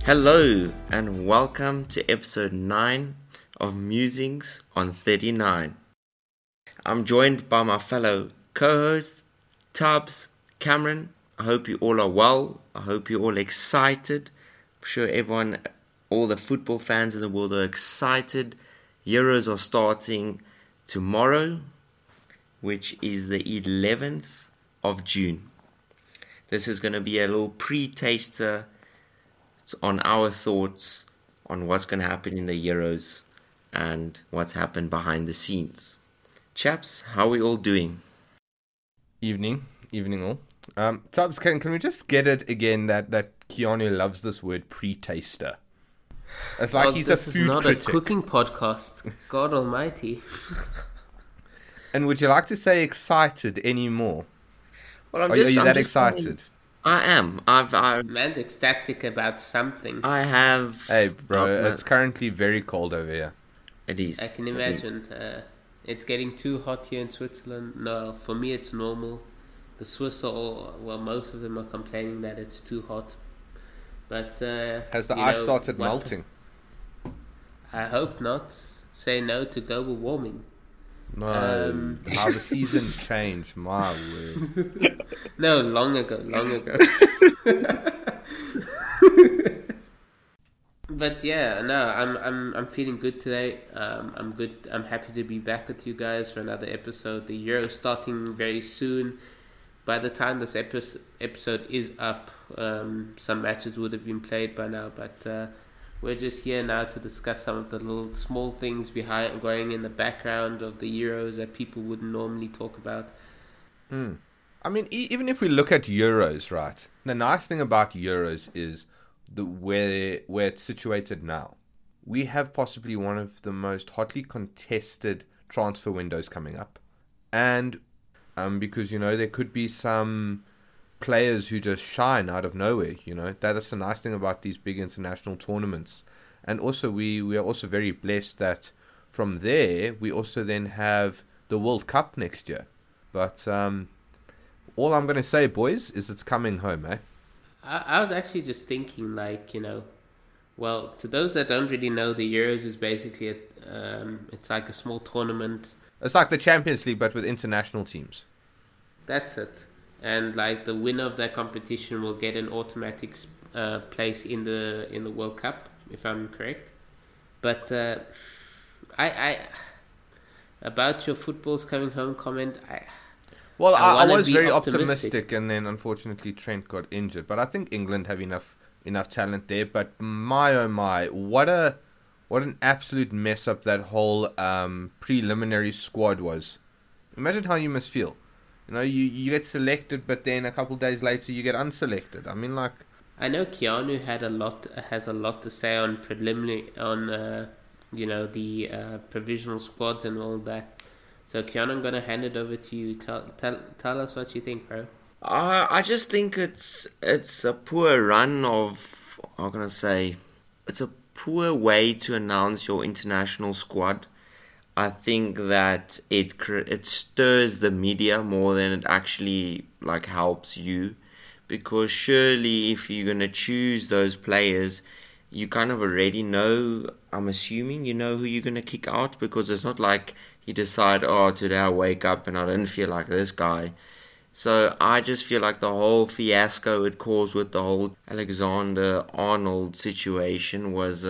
Hello and welcome to episode 9 of Musings on 39. I'm joined by my fellow co-hosts, Tubbs, Cameron. I hope you all are well. I hope you're all excited. I'm sure everyone, all the football fans in the world are excited. Euros are starting tomorrow, which is the 11th of June. This is going to be a little pre-taster on our thoughts on what's going to happen in the Euros and what's happened behind the scenes. Chaps, how are we all doing? Evening all. Tubbs, can we just get it again that Keanu loves this word pre-taster? It's like he's a food critic. This is not a cooking podcast. God almighty. And would you like to say excited anymore? Well, Are you that excited? Saying, I am. Man's ecstatic about something. I have. Hey, bro, it's currently very cold over here. It is. I can imagine. It's getting too hot here in Switzerland. No, for me it's normal. The Swiss are all, well, most of them are complaining that it's too hot. But has the ice started melting? I hope not. Say no to global warming. No, how the seasons change, my word. No, long ago. But yeah, no, I'm feeling good today. I'm good. I'm happy to be back with you guys for another episode. The Euro starting very soon. By the time this episode is up, some matches would have been played by now. But we're just here now to discuss some of the little small things behind going in the background of the Euros that people wouldn't normally talk about. I mean, even if we look at Euros, right? The nice thing about Euros is where it's situated now. We have possibly one of the most hotly contested transfer windows coming up, and because there could be some players who just shine out of nowhere. That's the nice thing about these big international tournaments. And also we are also very blessed that from there we also then have the World Cup next year. But all I'm going to say, boys, is it's coming home, eh? I was actually just thinking, well, to those that don't really know, the Euros is basically it's like a small tournament. It's like the Champions League, but with international teams. That's it. And the winner of that competition will get an automatic place in the World Cup, if I'm correct. But I about your football's coming home comment, I was very optimistic, and then unfortunately Trent got injured. But I think England have enough talent there. But my oh my, what an absolute mess up that whole preliminary squad was. Imagine how you must feel. You get selected, but then a couple of days later you get unselected. I mean, I know Keanu has a lot to say on preliminary, on the provisional squads and all that. So Keanu, I'm gonna hand it over to you. Tell us what you think, bro. I just think it's a poor run of, how can I say, it's a poor way to announce your international squad. I think that it stirs the media more than it actually helps you, because surely if you're gonna choose those players, you kind of already know. I'm assuming you know who you're gonna kick out, because it's not like you decide, today I wake up and I don't feel like this guy. So I just feel like the whole fiasco it caused with the whole Alexander-Arnold situation was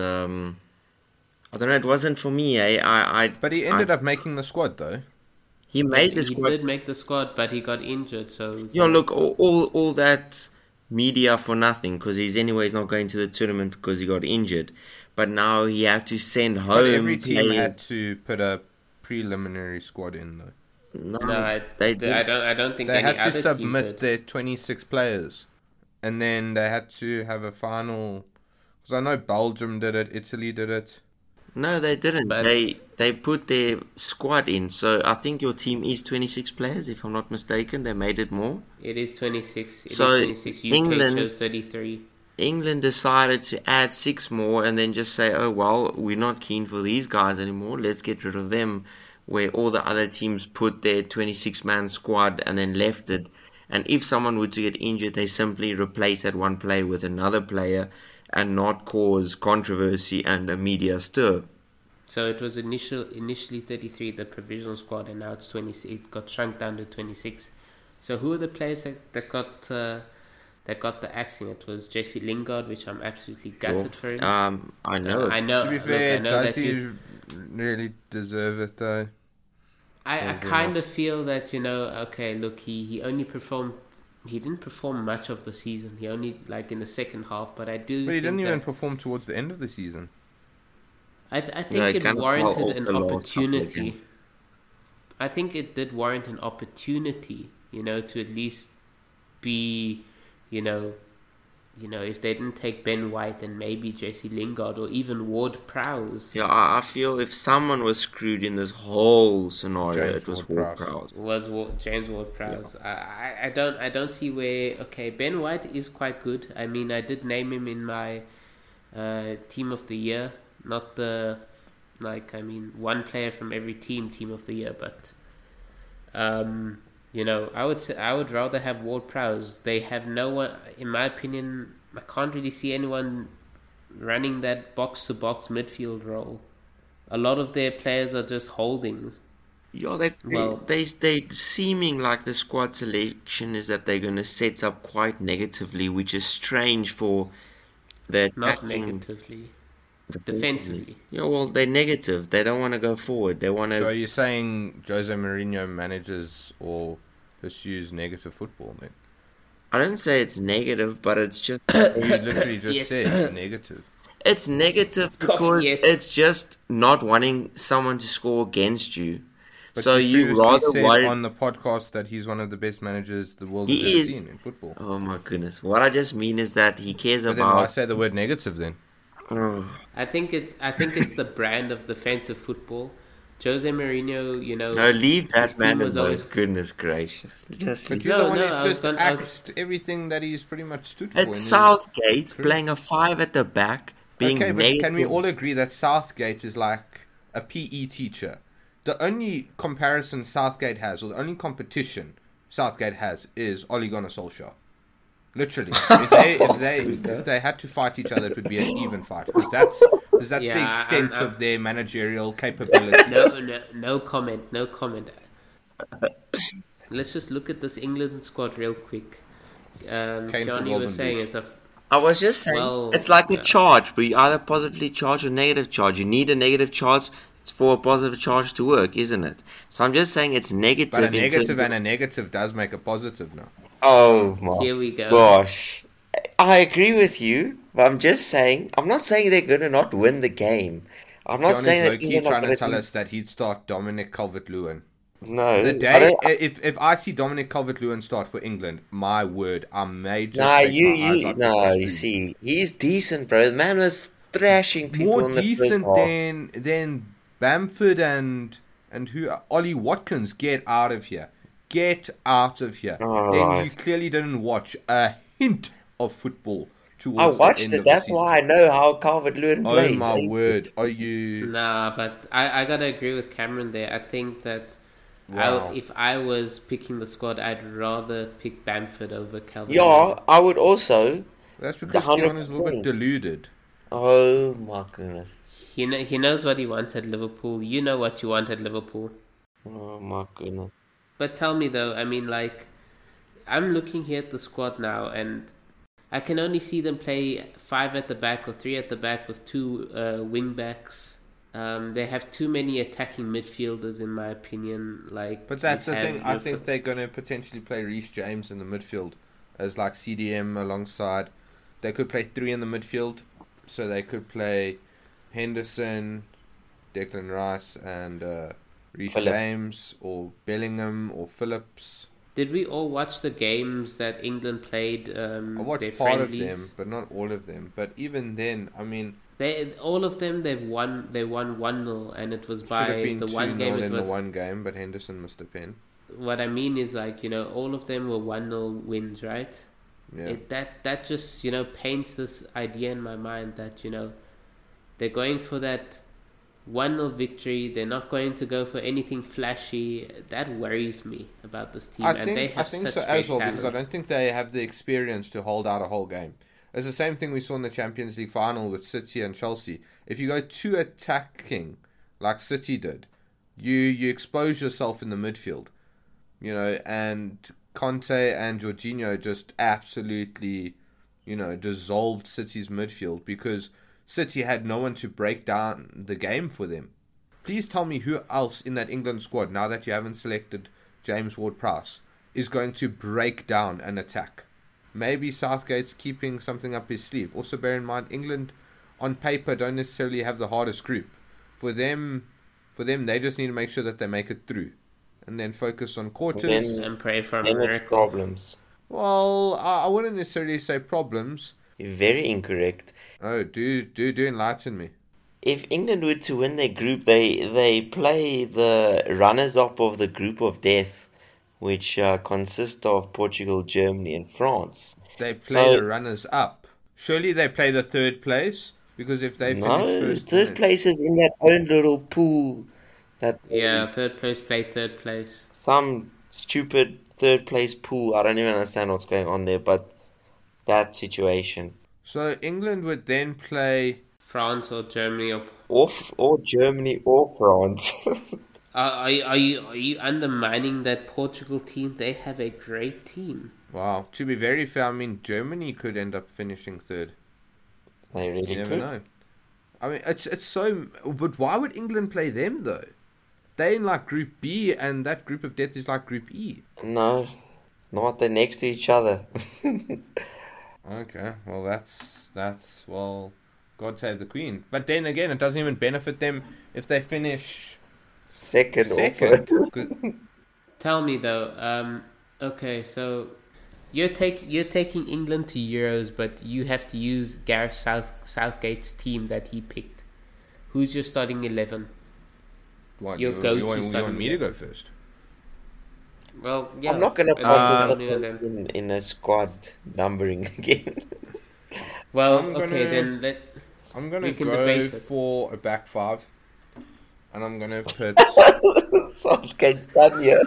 I don't know, it wasn't for me, eh? But he ended up making the squad, though. He made the squad. He did make the squad, but he got injured, so... Look, all that media for nothing, because he's anyways not going to the tournament because he got injured. But now he had to send home But every team players. had to put a preliminary squad in, though. No, they did. I don't think they any had to other submit their 26 players. And then they had to have a final... Because I know Belgium did it, Italy did it. No, they didn't. But they put their squad in. So I think your team is 26 players, if I'm not mistaken. They made it more. It is 26. So is 26. UK England chose 33. England decided to add 6 more and then just say, oh, well, we're not keen for these guys anymore. Let's get rid of them. Where all the other teams put their 26-man squad and then left it. And if someone were to get injured, they simply replace that one player with another player. and not cause controversy and a media stir. So it was initially 33, the provisional squad, and now it's 26. It got shrunk down to 26. So who are the players that got the axing? It was Jesse Lingard, which I'm absolutely gutted for him. I know. I know. To be fair, I know does that he really deserve it though? I kind of feel that, okay, look, he only performed. He didn't perform much of the season. He only, like, in the second half. But I do. But he didn't think even perform towards the end of the season. I think it warranted an opportunity. I think it did warrant an opportunity, to at least be, if they didn't take Ben White and maybe Jesse Lingard or even Ward-Prowse. Yeah, I feel if someone was screwed in this whole scenario, it was Ward-Prowse. James Ward-Prowse. Yeah. I don't see where. Okay, Ben White is quite good. I mean, I did name him in my team of the year. Not the one player from every team of the year, but I would rather have Ward-Prowse. They have no one, in my opinion. I can't really see anyone running that box-to-box midfield role. A lot of their players are just holdings. Yeah, they seeming like the squad selection is that they're going to set up quite negatively, which is strange for the not attacking. Negatively. Defensively. Yeah, well, they're negative. They don't want to go forward. They want to. So are you saying Jose Mourinho manages or pursues negative football, then? I don't say it's negative, but it's just. You literally just said negative. It's negative because Yes. it's just not wanting someone to score against you. But So you previously rather said worry. on the podcast that he's one of the best managers the world has He ever is. seen in football. Oh my goodness! What I just mean is that he cares But then why about. say the word negative then? Oh, I think it's the brand of defensive football. Jose Mourinho, no, leave his that team man was alone. always- Goodness gracious! Just But leave. you're No, the one no, who's I was just gonna- I was- axed everything that he's pretty much stood for. It's Southgate playing a 5 at the back, being Okay, but negative. can we all agree that Southgate is like a PE teacher? The only comparison Southgate has, or the only competition Southgate has, is Ole Gunnar Solskjaer. Literally, if they had to fight each other, it would be an even fight. Because that's the Yeah, extent I'm- of their managerial capability. No comment. Let's just look at this England squad real quick. Came from Johnny Golden was saying Boot. it's a. I was just saying, Well, it's like yeah. a charge, but you either positively charge or negative charge. You need a negative charge for a positive charge to work, isn't it? So I'm just saying it's negative. But a in terms negative of- and a negative does make a positive now. Oh my Here we go. gosh. I agree with you, but I'm just saying, I'm not saying they're going to not win the game. I'm not John saying is that low-key England are trying to gonna tell do- us that he'd start Dominic Calvert-Lewin. No. The I day, don't- if I see Dominic Calvert-Lewin start for England, my word, I may just Nah, take my eyes out no, the you screen. see, he's decent, bro. The man was thrashing people More in the decent first half. than Bamford and who Ollie Watkins. Get out of here! Get out of here! All Then right. you clearly didn't watch a hint of football. I Towards watched the end it. of the That's season. why I know how Calvert-Lewin Oh plays. my Like, word! Are you? Nah, but I gotta agree with Cameron there. I think that Wow. if I was picking the squad, I'd rather pick Bamford over Calvin. Yeah, I would also. That's because 100%. Keanu is a little bit deluded. Oh my goodness. He knows what he wants at Liverpool. You know what you want at Liverpool. Oh my goodness. But tell me though, I mean, like, I'm looking here at the squad now, and I can only see them play 5 at the back or 3 at the back with 2 wing backs. They have too many attacking midfielders, in my opinion. Like, But that's you the have thing. I your think they're going to potentially play Reece James in the midfield as like CDM alongside. They could play 3 in the midfield, so they could play Henderson, Declan Rice, and Reece Phillip. James, or Bellingham, or Phillips. Did we all watch the games that England played? I watched their part of friendlies? them, but not all of them. But even then, I mean, All of them, they won 1-0, and it was should by have been the 2-0 one game. It in was the one game, but Henderson missed a pen. what I mean is, like, all of them were 1-0 wins, right? Yeah. That just paints this idea in my mind that they're going for that 1-0 victory. They're not going to go for anything flashy. That worries me about this team. I and they think have so such as great well, because I talent. don't think they have the experience to hold out a whole game. It's the same thing we saw in the Champions League final with City and Chelsea. If you go too attacking, like City did, you expose yourself in the midfield. And Conte and Jorginho just absolutely, dissolved City's midfield because City had no one to break down the game for them. Please tell me who else in that England squad, now that you haven't selected James Ward-Prowse, is going to break down an attack. Maybe Southgate's keeping something up his sleeve. Also bear in mind, England on paper don't necessarily have the hardest group. For them, they just need to make sure that they make it through. And then focus on quarters. And pray for a Then it's miracle. problems. Well, I wouldn't necessarily say problems. You're very incorrect. Oh, do enlighten me. If England were to win their group, they play the runners-up of the group of death, which consists of Portugal, Germany, and France. They play the runners-up. Surely they play the third place? Because if they finish first... third place is in that own little pool. Yeah, third place play third place. Some stupid third place pool. I don't even understand what's going on there, but that situation. So England would then play... France or Germany Or Germany or France. Are you undermining that Portugal team? They have a great team. Wow. To be very fair, I mean, Germany could end up finishing third. They really You never could. know. I mean, it's so... But why would England play them, though? They're in, like, Group B, and that group of death is like Group E. No, not. They're next to each other. Okay, well, that's well, God save the Queen. But then again, it doesn't even benefit them if they finish Second. second. Tell me though. Okay, so you're taking England to Euros, but you have to use Gareth Southgate's team that he picked. Who's your starting 11? What, Your you go-to want starting me to go first? Well, yeah. I'm not going to participate participate in a squad numbering again. Well, I'm okay, gonna- then I'm going We to can go debate it. for a back five. And I'm going to put... Southgate's done here.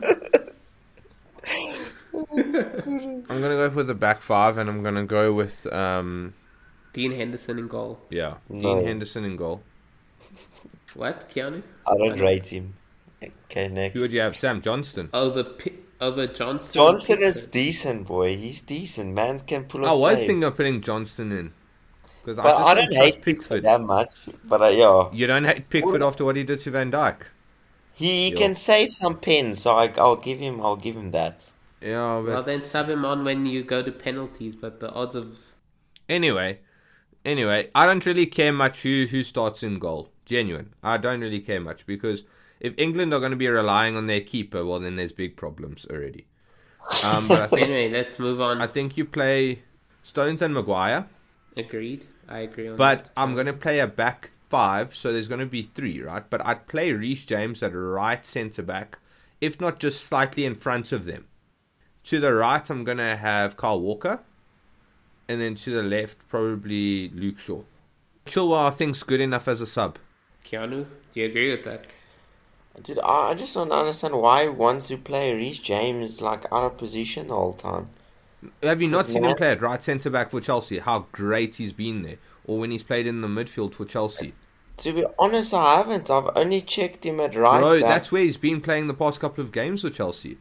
I'm going to go for the back five, and I'm going to go with... Dean Henderson in goal. Yeah, No. Dean Henderson in goal. What, Keanu? I don't rate him. Okay, next. Who would you have? Sam Johnston. Over Johnson. Johnson is decent, boy. He's decent. Man can pull I off was save. thinking of putting Johnston in. Because But I don't hate Pickford. Pickford that much. But yeah, You don't hate Pickford after what he did to Van Dijk. he Yeah. can save some pens, so I'll give him that. Yeah, but Well, then sub him on when you go to penalties, but the odds of... Anyway, I don't really care much who starts in goal. Genuine. I don't really care much because if England are going to be relying on their keeper, well, then there's big problems already. But I think, Anyway, let's move on. I think you play Stones and Maguire, Agreed. I agree on but that. I'm going to play a back five, so there's going to be three, right? But I'd play Reece James at right centre back, if not just slightly in front of them. To the right, I'm going to have Kyle Walker. And then to the left, probably Luke Shaw. Chilwell, I think's good enough as a sub. Keanu, do you agree with that? Dude, I just don't understand why once you play Reece James like out of position the whole time. Have you not Because seen him man- play at right centre back for Chelsea? How great he's been there. Or when he's played in the midfield for Chelsea. To be honest, I haven't. I've only checked him at right Bro, back. that's where he's been playing the past couple of games for Chelsea.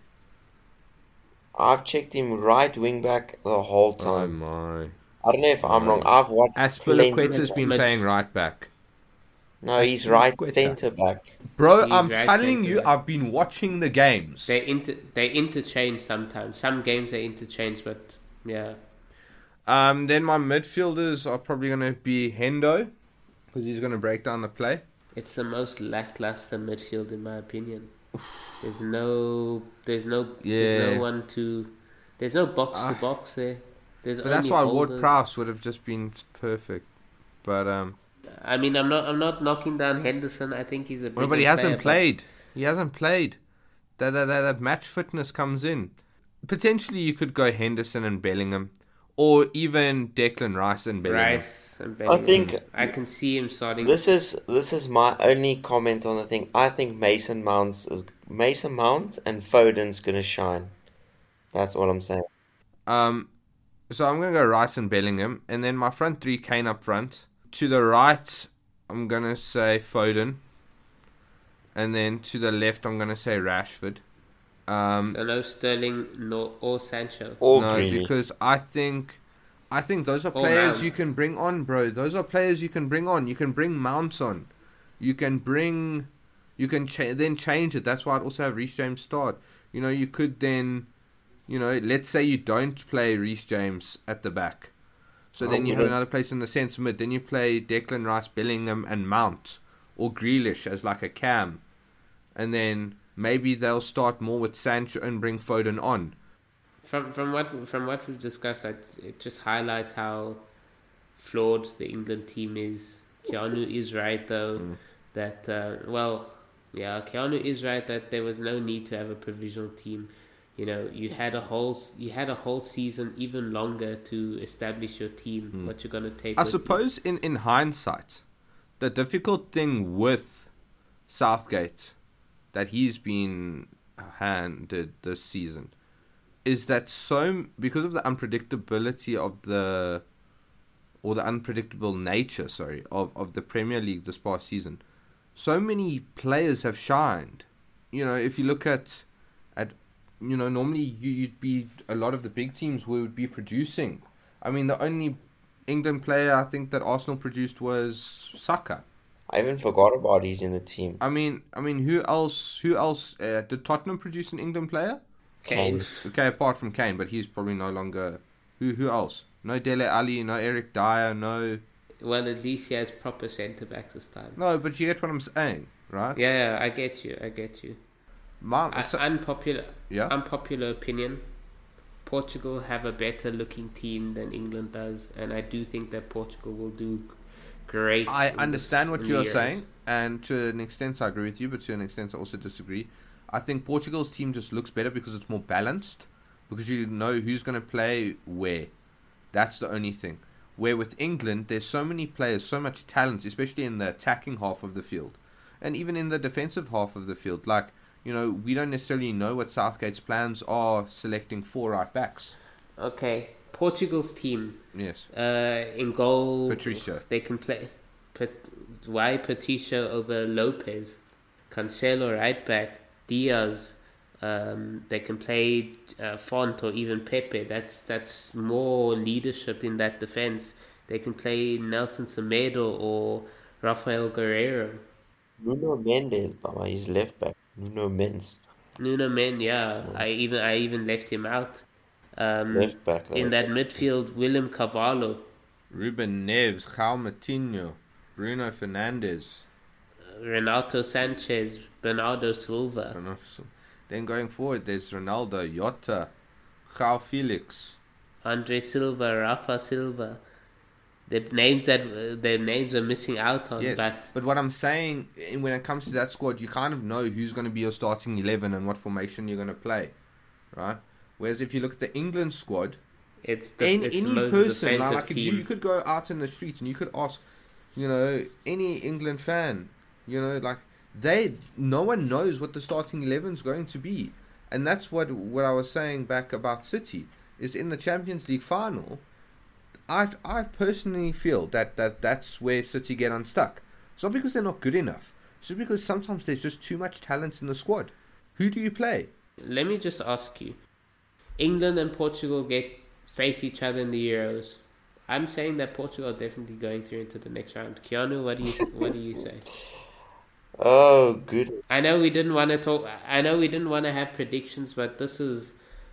I've checked him right wing back the whole Oh time. my. I don't know if I'm wrong. I've watched plenty- Aspilicueta's been Mid- playing right back. No, he's right Aspilicueta. centre back. Bro, He's I'm right telling centre you, back. I've been watching the games. They interchange sometimes. Some games they interchange, but yeah. Then my midfielders are probably going to be Hendo, because he's going to break down the play. It's the most lackluster midfield in my opinion. There's no one to, there's no box to box there. There's But that's only why holders. Ward-Prowse would have just been perfect. But I mean, I'm not knocking down Henderson. I think he's a bigger but he hasn't player, played. He hasn't played. That match fitness comes in. Potentially, you could go Henderson and Bellingham, or even Declan Rice and but Bellingham. Rice and Bellingham. think I can see him starting. This is my only comment on the thing. I think Mason Mount and Foden's gonna shine. That's all I'm saying. So I'm going to go Rice and Bellingham. And then my front three, Kane up front. To the right, I'm going to say Foden. And then to the left, I'm going to say Rashford. So no Sterling or Sancho. Or No, Grealish. because I think those are Or players Mount. you can bring on, bro. Those are players you can bring on. You can bring Mounts on. You can then change it. That's why I'd also have Reece James start. You could then, let's say you don't play Reece James at the back. So then you have another place in the centre mid. Then you play Declan Rice, Bellingham, and Mount. Or Grealish as like a cam. And then maybe they'll start more with Sancho and bring Foden on. From what we've discussed, it just highlights how flawed the England team is. Keanu is right though that Keanu is right that there was no need to have a provisional team. You had a whole season, even longer, to establish your team. What you're gonna take. I with suppose in hindsight, the difficult thing with Southgate that he's been handed this season is that because of the unpredictability of the unpredictable nature, of the Premier League this past season, so many players have shined. If you look at normally you'd be a lot of the big teams would be producing. I mean, the only England player I think that Arsenal produced was Saka. I even forgot about he's in the team. I mean, who else? Did Tottenham produce an England player? Kane. Okay, apart from Kane, but he's probably no longer. Who else? No Dele Alli, no Eric Dyer, no. Well, at least he has proper centre backs this time. No, but you get what I'm saying, right? Yeah, I get you. Unpopular opinion. Portugal have a better looking team than England does, and I do think that Portugal will do great. I understand what you're Euros. saying, and to an extent I agree with you, but to an extent I also disagree. I think Portugal's team just looks better because it's more balanced, because you know who's going to play where. That's the only thing. Where with England, there's so many players, so much talent, especially in the attacking half of the field, and even in the defensive half of the field. Like, we don't necessarily know what Southgate's plans are selecting 4 right backs. Okay, Portugal's team. Yes. In goal, Patricio. They can play. Why Patricio over Lopez? Cancelo right back. Diaz. They can play Font or even Pepe. That's more leadership in that defense. They can play Nelson Semedo or Rafael Guerreiro. Nuno Mendes, Baba, he's left back. Nuno Mendes. Nuno Men, yeah. I even left him out. Left back. In that midfield, Willem Carvalho, Ruben Neves, João Moutinho, Bruno Fernandes. Renato Sanchez, Bernardo Silva. Then going forward, there's Ronaldo, Jota, João Felix, Andre Silva, Rafa Silva. Their names are missing out on. Yes, but what I'm saying, when it comes to that squad, you kind of know who's going to be your starting 11 and what formation you're going to play, right? Whereas if you look at the England squad, it's any the most person, defensive like team. you could go out in the streets and you could ask, any England fan, no one knows what the starting 11 is going to be. And that's what I was saying back about City, is in the Champions League final, I personally feel that's where City get unstuck. It's not because they're not good enough. It's just because sometimes there's just too much talent in the squad. Who do you play? Let me just ask you. England and Portugal face each other in the Euros. I'm saying that Portugal are definitely going through into the next round. Keanu, what do you say? Oh, good. I know we didn't want to talk. I know we didn't want to have predictions, but this is,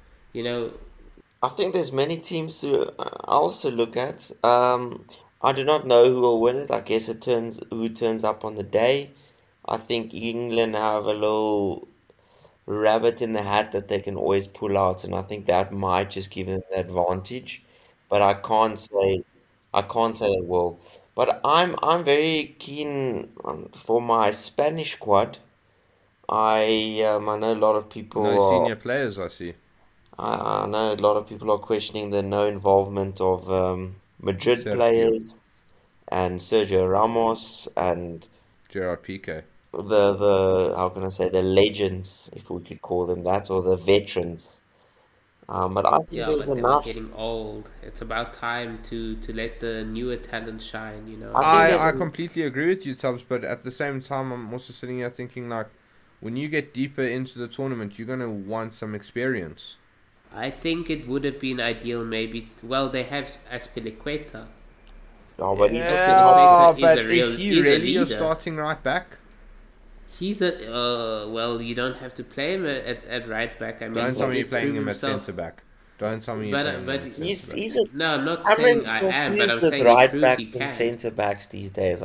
I think there's many teams to also look at. I do not know who will win it. I guess it who turns up on the day. I think England have a little rabbit in the hat that they can always pull out, and I think that might just give them the advantage. But I can't say it will. But I'm very keen for my Spanish squad. I know a lot of people. No senior players, I see. I know a lot of people are questioning the no involvement of Madrid Sergio. players and Sergio Ramos and Gerard Piqué. the how can I say, the legends, if we could call them that, or the veterans. But I think Yeah, there's but they were enough. getting old. It's about time to let the newer talent shine, you know. I think I there's completely agree with you, Tubbs, but at the same time, I'm also sitting here thinking, like, when you get deeper into the tournament, you're going to want some experience. I think it would have been ideal maybe. Well, they have Aspilicueta. oh, but he's just Yeah, Aspilicueta is but a real is he is a really your leader. starting right back? He's a well, you don't have to play him at right back. I mean, Don't he tell me did you're playing prove him at himself. centre back. Don't tell me you're playing him But at he's centre back. he's a no, I'm not saying Cameron's I am, but confused I'm with saying he right proved back he and can. centre backs these days.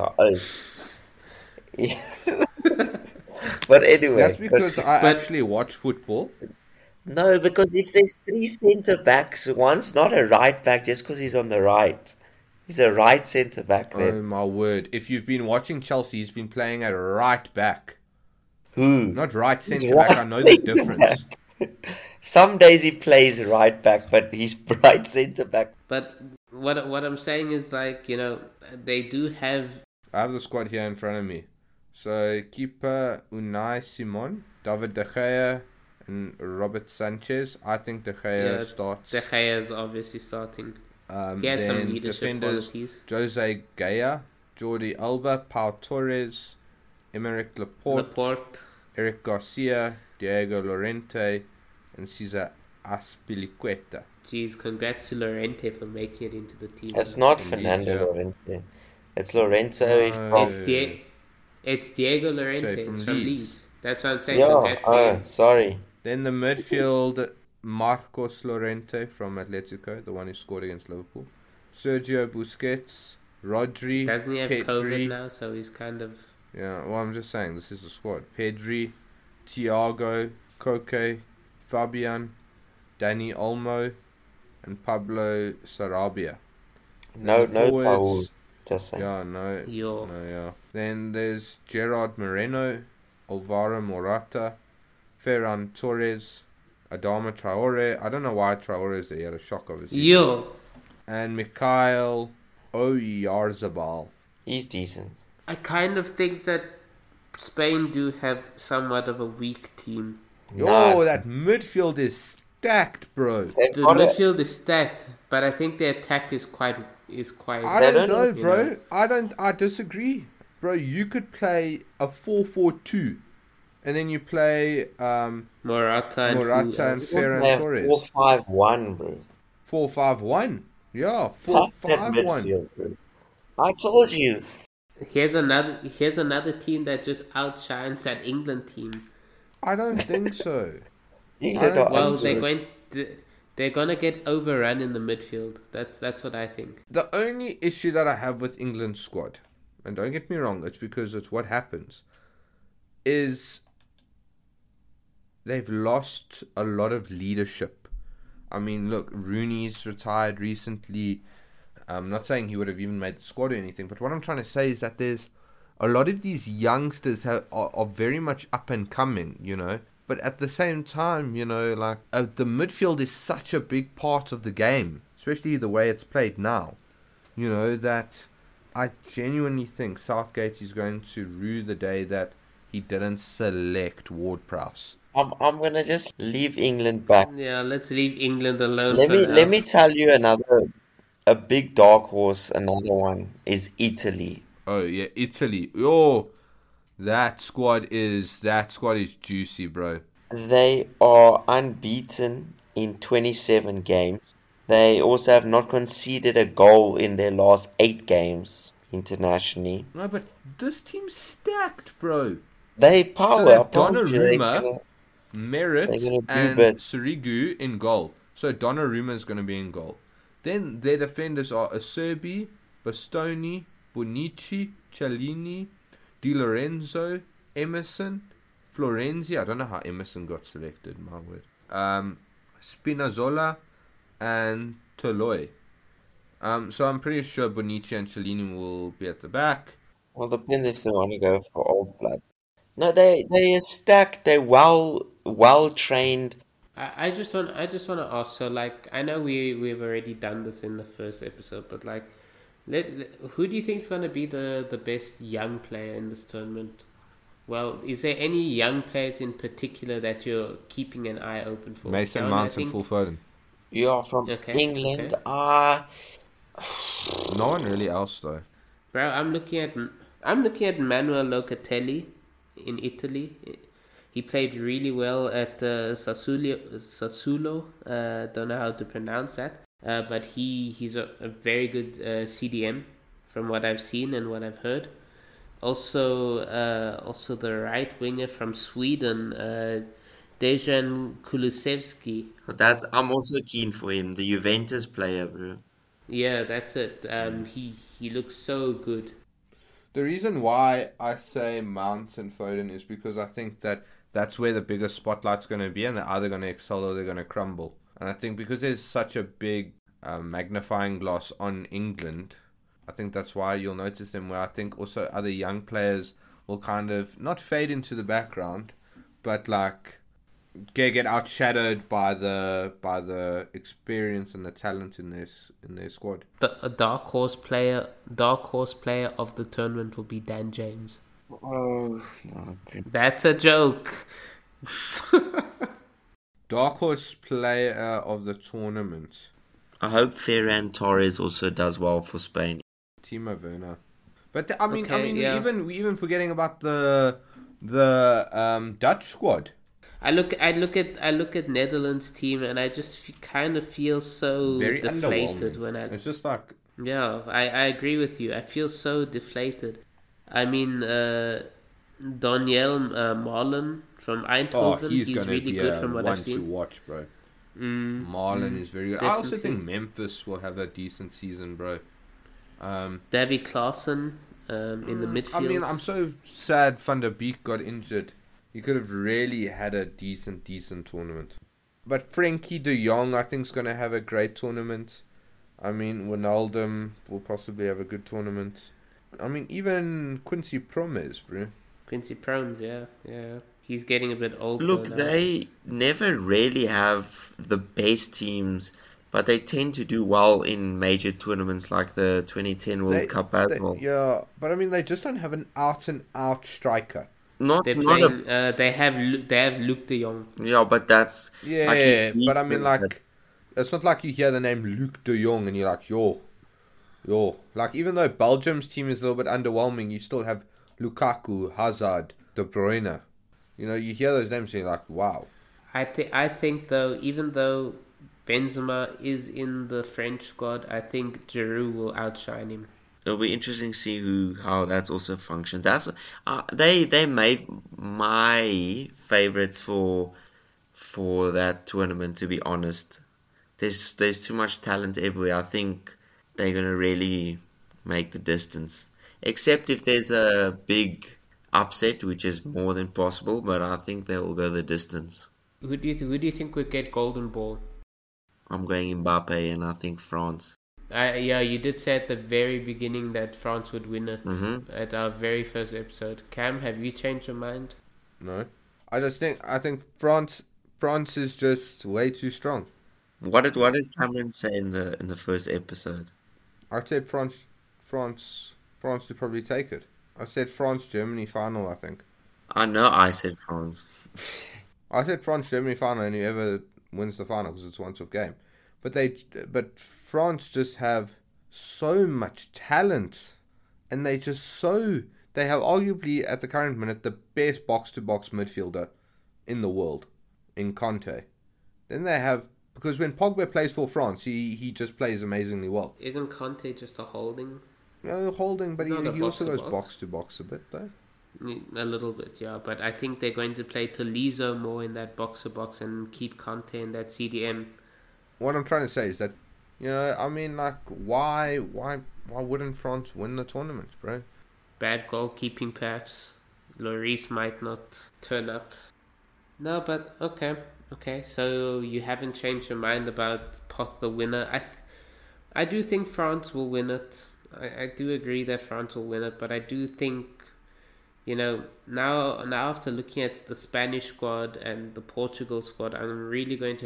But That's anyway, because I But actually watch football. no, because if there's three centre backs, one's not a right back just because he's on the right. He's a right centre back Oh then. my word! If you've been watching Chelsea, he's been playing at right back, Who? not right He's centre back. I right know the centre back. difference. Some days he plays right back, but he's right centre back. but what I'm saying is like, you know, they do have I have the squad here in front of me. So keeper Unai Simon, David De Gea, and Robert Sanchez. I think De Gea yeah, starts. De Gea is obviously starting. He has some Then leadership defenders qualities. Jose Gaya, Jordi Alba, Pau Torres, Emerick Laporte. Eric Garcia, Diego Lorente, and Cesar Aspilicueta. Jeez, congrats to Lorente for making it into the team. It's man. not Indeed, Fernando yeah. Llorente. It's Lorenzo No. It's Diego Lorente. Okay, from It's from Leeds. Leeds. That's what I'm saying. Yeah, Congrats to oh, him. sorry. Then the midfield, Marcos Lorente from Atletico, the one who scored against Liverpool. Sergio Busquets, Rodri, Doesn't he have Pedri. COVID now? So he's kind of. Yeah, well, I'm just saying, this is the squad. Pedri, Thiago, Koke, Fabian, Danny Olmo, and Pablo Sarabia. No, no, Forwards, Saul. Just saying. Yeah, no, Yo. no, yeah. Then there's Gerard Moreno, Alvaro Morata, Ferran Torres, Adama Traore. I don't know why Traore is there. He had a shock of his season. Yo. And Mikhail Oyarzabal. He's decent. I kind of think that Spain do have somewhat of a weak team. Oh, that midfield is stacked, bro. They've The got a- midfield is stacked, but I think the attack is quite. I They don't don't- know, you bro. know. I disagree. Bro, you could play a 4-4-2 and then you play Morata and Morata who and else? Ferran They have Torres. 4-5-1, bro. 4-5-1. Yeah, Pack that 4-5-1. midfield, bro. I told you. Here's another team that just outshines that England team. I don't think so. England don't- are Well, absolute- they're gonna get overrun in the midfield. That's what I think. The only issue that I have with England's squad, and don't get me wrong, it's because it's what happens, is they've lost a lot of leadership. I mean, look, Rooney's retired recently. I'm not saying he would have even made the squad or anything, but what I'm trying to say is that there's a lot of these youngsters are very much up and coming, you know. But at the same time, you know, like the midfield is such a big part of the game, especially the way it's played now. You know, that I genuinely think Southgate is going to rue the day that he didn't select Ward-Prowse. I'm gonna just leave England back. Yeah, let's leave England alone Let for me now. let me tell you a big dark horse. Another one is Italy. Oh yeah, Italy. Oh, that squad is juicy, bro. They are unbeaten in 27 games. They also have not conceded a goal in their last 8 games internationally. No, but this team's stacked, bro. They power. they have I promise you, they're Donnarumma, gonna- Merit They're gonna do and bits. Sirigu in goal. So Donnarumma is going to be in goal. Then their defenders are Acerbi, Bastoni, Bonici, Cellini, Di Lorenzo, Emerson, Florenzi. I don't know how Emerson got selected, my word. Spinazzola and Toloi. So I'm pretty sure Bonici and Cellini will be at the back. Well, depends if they want to go for old blood. No, they are stacked. They're well trained. I just want to ask. So like, I know we've already done this in the first episode, but like, who do you think is going to be the best young player in this tournament? Well, is there any young players in particular that you're keeping an eye open for? Mason John, Mount I and think Phil Foden. You are from Okay, England. okay. No one really else though. Bro, I'm looking at Manuel Locatelli in Italy. He played really well at Sassuolo. Don't know how to pronounce that. But he's a very good CDM from what I've seen and what I've heard. Also the right winger from Sweden, Dejan Kulusevski. I'm also keen for him, the Juventus player, bro. Yeah, that's it. He looks so good. The reason why I say Mount and Foden is because I think that that's where the biggest spotlight's going to be, and they're either going to excel or they're going to crumble. And I think because there's such a big magnifying glass on England, I think that's why you'll notice them. Where I think also other young players will kind of not fade into the background, but like get outshadowed by the experience and the talent in their squad. A dark horse player of the tournament will be Dan James. Oh, okay. That's a joke. Dark horse player of the tournament, I hope Ferran Torres also does well for Spain. Timo Werner. But I mean, yeah. even forgetting about the Dutch squad. I look at Netherlands team and I just kind of feel so Very deflated underwhelming. It's just like yeah, I agree with you. I feel so deflated. I mean, Daniel Marlon from Eindhoven, he's he's gonna really be good from what I've one to seen. watch, bro. Marlon is very good. I also Definitely. think Memphis will have a decent season, bro. Davy Klaassen in the midfield. I mean, I'm so sad Van der Beek got injured. He could have really had a decent tournament. But Frankie de Jong, I think, is going to have a great tournament. I mean, Wijnaldum will possibly have a good tournament. I mean, even Quincy Promes, bro. Quincy Promes, yeah. He's getting a bit old. Look, though now. they never really have the best teams, but they tend to do well in major tournaments like the 2010 World Cup as well. Yeah, but I mean, they just don't have an out-and-out striker. Not They're not playing. a They have Luke De Jong. yeah, but that's Yeah, like he's but I mean, decent, like, it's not like you hear the name Luke de Jong and you're like, yo. Like, even though Belgium's team is a little bit underwhelming, you still have Lukaku, Hazard, De Bruyne. You know, you hear those names and you're like, wow. I think though, even though Benzema is in the French squad, I think Giroud will outshine him. It'll be interesting to see how that's also functions. That's they made my favorites for that tournament. To be honest, there's too much talent everywhere. I think they're gonna really make the distance. Except if there's a big upset, which is more than possible. But I think they will go the distance. Who do you think would get Golden Ball? I'm going Mbappe, and I think France. Yeah, you did say at the very beginning that France would win it at our very first episode. Cam, have you changed your mind? No. I think France is just way too strong. What did Cameron say in the first episode? I said France to probably take it. I said France-Germany final, I think. I know I said France. I said France-Germany final and whoever wins the final because it's a once-off game. But France just have so much talent and they have arguably at the current minute the best box-to-box midfielder in the world in Conte. Then they have, because when Pogba plays for France, he just plays amazingly well. Isn't Conte just a holding? Holding, but Not a he also goes box-to-box. box to box a bit though. A little bit, yeah. But I think they're going to play Tolizo more in that box-to-box and keep Conte in that CDM. What I'm trying to say is that, you know, I mean, like, why wouldn't France win the tournament, bro? Bad goalkeeping, perhaps. Lloris might not turn up. No, but okay. So you haven't changed your mind about the winner. I do think France will win it. I do agree that France will win it, but I do think, you know, now after looking at the Spanish squad and the Portugal squad, I'm really going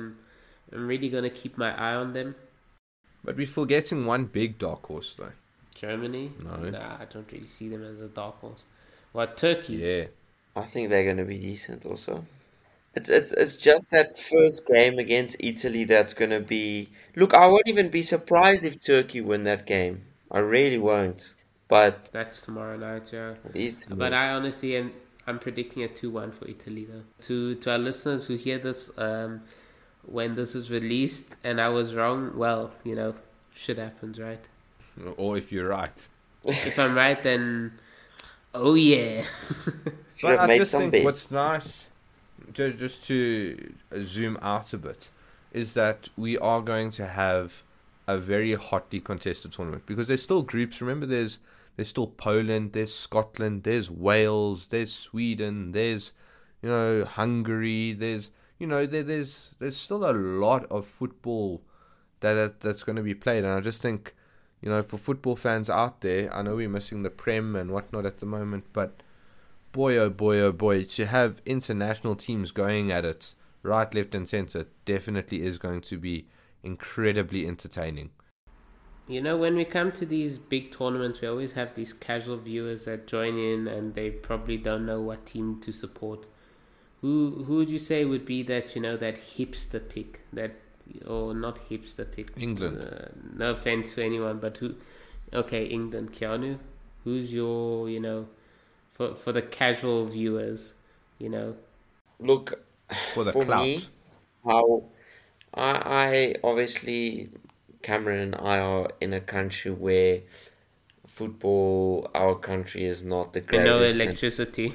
to keep my eye on them. But we're forgetting one big dark horse, though. Germany? No. Nah, I don't really see them as a dark horse. What, Turkey? Yeah. I think they're going to be decent also. It's just that first game against Italy that's gonna be. Look, I won't even be surprised if Turkey win that game. I really won't. But That's tomorrow night, yeah. it is But tomorrow. I honestly am I'm predicting a 2-1 for Italy though. To our listeners who hear this when this is released and I was wrong, well, shit happens, right? Or if you're right. If I'm right, then oh yeah. Should But have I made just some think bets. what's nice, just to zoom out a bit, is that we are going to have a very hotly contested tournament because there's still groups. Remember, there's still Poland, there's Scotland, there's Wales, there's Sweden, there's Hungary, there's there's still a lot of football that's going to be played, and I just think for football fans out there, I know we're missing the Prem and whatnot at the moment, but boy, oh boy, oh boy, to have international teams going at it, right, left, and centre, definitely is going to be incredibly entertaining. When we come to these big tournaments, we always have these casual viewers that join in and they probably don't know what team to support. Who would you say would be that that hipster pick that or not hipster pick? England. No offense to anyone, but who? Okay, England. Keanu, who's your for the casual viewers, Look, For the for clout. me, how I obviously Cameron and I are in a country where football, our country is not the and no greatest, and electricity.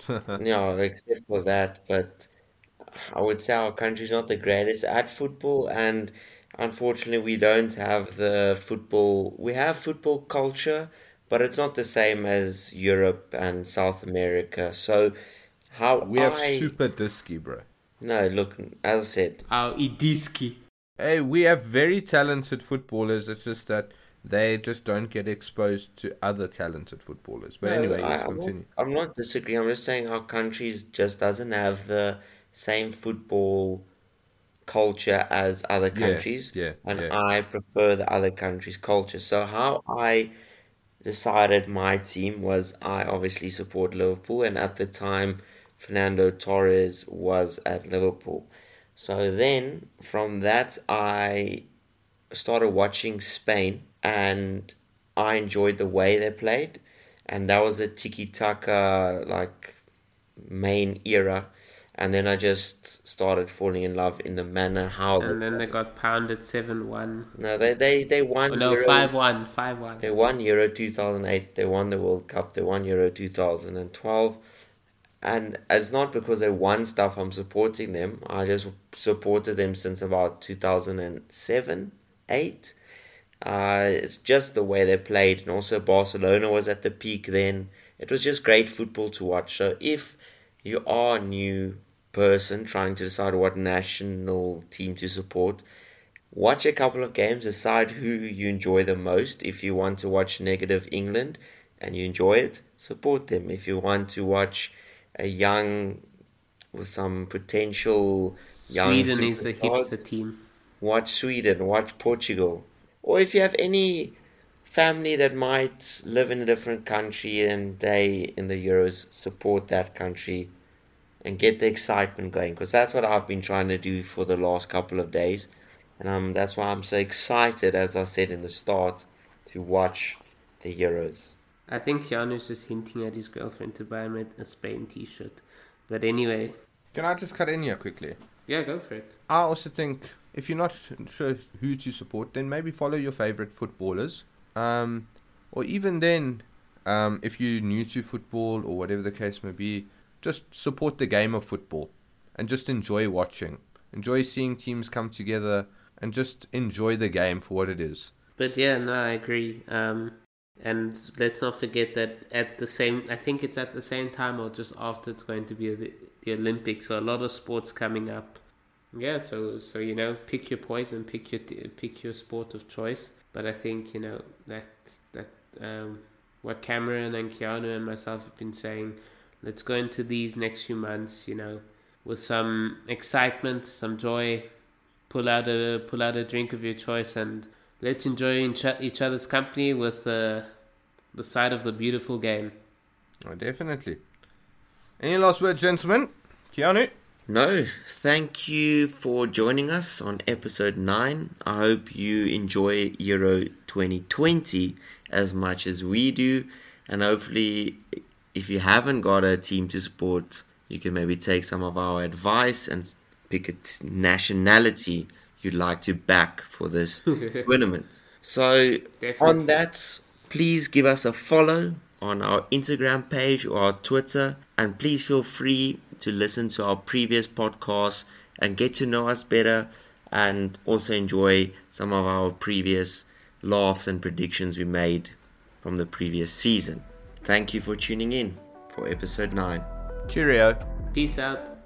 except for that, but I would say our country's not the greatest at football, and unfortunately, we don't have the football. We have football culture, but it's not the same as Europe and South America. So, how We have super disky, bro. no, look, as I said, Our Idiski. Hey, we have very talented footballers. It's just that they just don't get exposed to other talented footballers. But no, anyway, yes, continue. I'm not disagreeing. I'm just saying our country just doesn't have the same football culture as other Yeah, countries, yeah, and yeah. I prefer the other countries' culture. So, how I decided my team was I obviously support Liverpool, and at the time, Fernando Torres was at Liverpool. So then from that, I started watching Spain, and I enjoyed the way they played, and that was a tiki taka like main era. And then I just started falling in love in the manner how they And then they play. got pounded 7-1. No, they Oh won no, Euro. 5-1. 5-1. They won Euro 2008. They won the World Cup. They won Euro 2012. And it's not because they won stuff I'm supporting them. I just supported them since about 2007, 8. It's just the way they played. And also Barcelona was at the peak then. It was just great football to watch. So if you are a new person trying to decide what national team to support, watch a couple of games, decide who you enjoy the most. If you want to watch negative England and you enjoy it, support them. If you want to watch a young with some potential young Sweden is the hipster superstars, team. watch Sweden, watch Portugal. Or if you have any family that might live in a different country and they in the Euros, support that country and get the excitement going, because that's what I've been trying to do for the last couple of days, and that's why I'm so excited, as I said in the start, to watch the Euros. I think Keanu's just hinting at his girlfriend to buy him a Spain t-shirt. But anyway, Can I just cut in here quickly? yeah, go for it. I also think if you're not sure who to support, then maybe follow your favorite footballers. Or even then, if you're new to football or whatever the case may be, just support the game of football and just enjoy watching. Enjoy seeing teams come together and just enjoy the game for what it is. But yeah, no, I agree. And let's not forget that I think it's at the same time or just after it's going to be the Olympics. So a lot of sports coming up. Yeah, so pick your poison, pick your sport of choice. But I think that what Cameron and Keanu and myself have been saying. Let's go into these next few months, with some excitement, some joy. Pull out a drink of your choice, and let's enjoy each other's company with the sight of the beautiful game. Oh, definitely. Any last words, gentlemen? Keanu? No, thank you for joining us on episode 9. I hope you enjoy Euro 2020 as much as we do, and hopefully, if you haven't got a team to support, you can maybe take some of our advice and pick a nationality you'd like to back for this tournament. So, on that, please give us a follow on our Instagram page or our Twitter, and please feel free to listen to our previous podcasts and get to know us better, and also enjoy some of our previous laughs and predictions we made from the previous season. Thank you for tuning in for episode 9. Cheerio. Peace out.